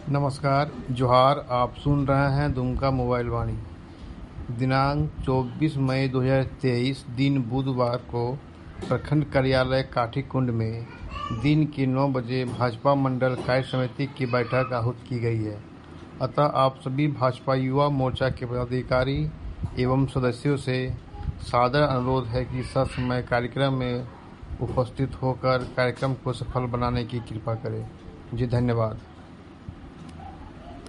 नमस्कार, जोहार। आप सुन रहे हैं दुमका मोबाइल वाणी। दिनांक 24 मई 2023 दिन बुधवार को प्रखंड कार्यालय काठीकुंड में दिन के 9 बजे भाजपा मंडल कार्य समिति की बैठक आहूत की गई है। अतः आप सभी भाजपा युवा मोर्चा के पदाधिकारी एवं सदस्यों से सादर अनुरोध है कि ससमय कार्यक्रम में उपस्थित होकर कार्यक्रम को सफल बनाने की कृपा करें। जी धन्यवाद।